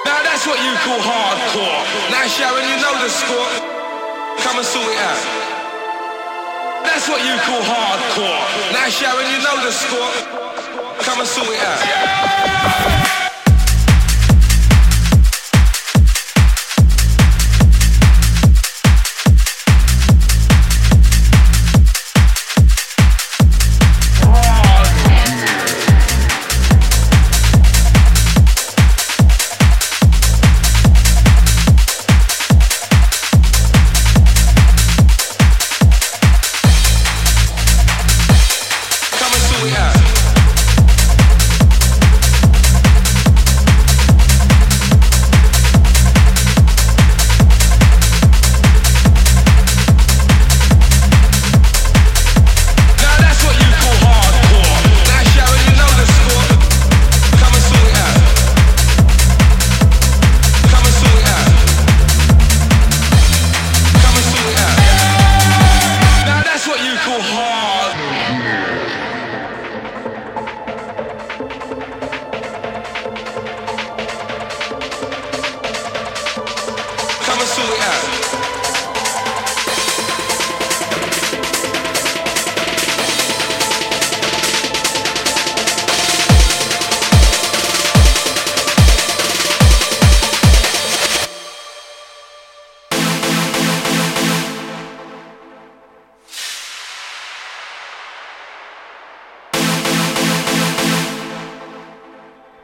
Now that's what you call hardcore. Now Sharon, you know the score. Come and sort it out. That's what you call hardcore. Now Sharon, you know the score. Come and sort it out.